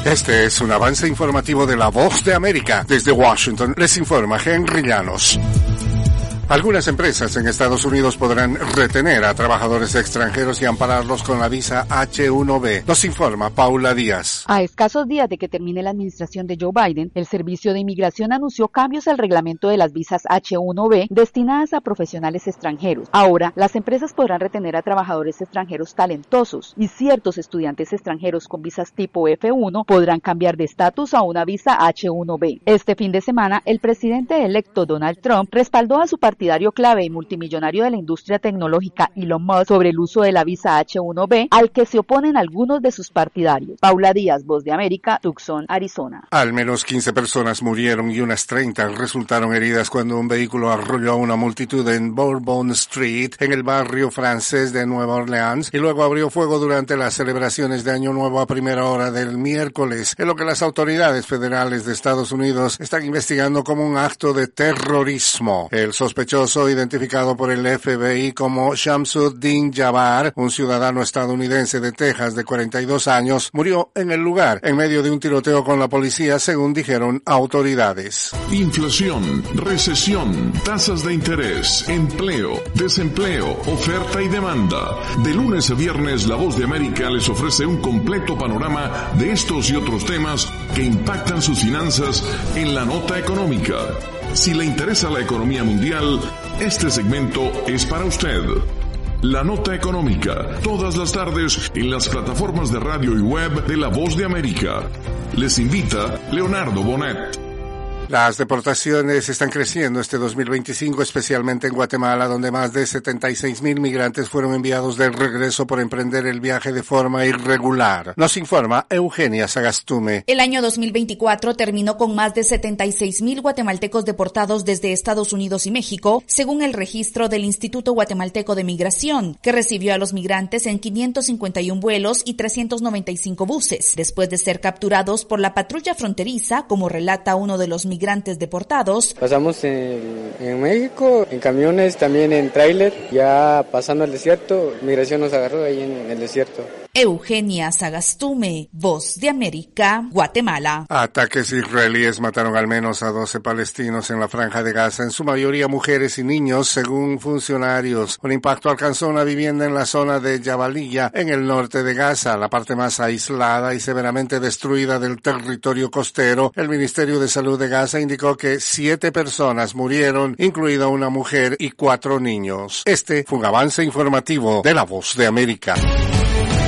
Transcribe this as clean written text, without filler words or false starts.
Este es un avance informativo de La Voz de América. Desde Washington les informa Henry Llanos. Algunas empresas en Estados Unidos podrán retener a trabajadores extranjeros y ampararlos con la visa H-1B. Nos informa Paula Díaz. A escasos días de que termine la administración de Joe Biden, el Servicio de Inmigración anunció cambios al reglamento de las visas H-1B destinadas a profesionales extranjeros. Ahora, las empresas podrán retener a trabajadores extranjeros talentosos y ciertos estudiantes extranjeros con visas tipo F1 podrán cambiar de estatus a una visa H-1B. Este fin de semana, el presidente electo Donald Trump respaldó a su partidario clave y multimillonario de la industria tecnológica Elon Musk sobre el uso de la visa H-1B, al que se oponen algunos de sus partidarios. Paula Díaz, Voz de América, Tucson, Arizona. Al menos 15 personas murieron y unas 30 resultaron heridas cuando un vehículo arrolló a una multitud en Bourbon Street, en el barrio francés de Nueva Orleans, y luego abrió fuego durante las celebraciones de Año Nuevo a primera hora del miércoles, en lo que las autoridades federales de Estados Unidos están investigando como un acto de terrorismo. El sospechoso, identificado por el FBI como Shamsuddin Jabbar, un ciudadano estadounidense de Texas de 42 años, murió en el lugar en medio de un tiroteo con la policía, según dijeron autoridades. Inflación, recesión, tasas de interés, empleo, desempleo, oferta y demanda. De lunes a viernes, La Voz de América les ofrece un completo panorama de estos y otros temas que impactan sus finanzas en la nota económica. Si le interesa la economía mundial, este segmento es para usted. La Nota Económica, todas las tardes en las plataformas de radio y web de La Voz de América. Les invita Leonardo Bonet. Las deportaciones están creciendo este 2025, especialmente en Guatemala, donde más de 76,000 migrantes fueron enviados de regreso por emprender el viaje de forma irregular. Nos informa Eugenia Sagastume. El año 2024 terminó con más de 76,000 guatemaltecos deportados desde Estados Unidos y México, según el registro del Instituto Guatemalteco de Migración, que recibió a los migrantes en 551 vuelos y 395 buses, después de ser capturados por la patrulla fronteriza, como relata uno de los migrantes deportados. Pasamos en México, en camiones, también en tráiler, ya pasando el desierto, migración nos agarró ahí en el desierto. Eugenia Sagastume, Voz de América, Guatemala. Ataques israelíes mataron al menos a 12 palestinos en la Franja de Gaza, en su mayoría mujeres y niños, según funcionarios. Un impacto alcanzó una vivienda en la zona de Jabalilla, en el norte de Gaza, la parte más aislada y severamente destruida del territorio costero. El Ministerio de Salud de Gaza indicó que 7 personas murieron, incluida una mujer y 4 niños. Este fue un avance informativo de La Voz de América.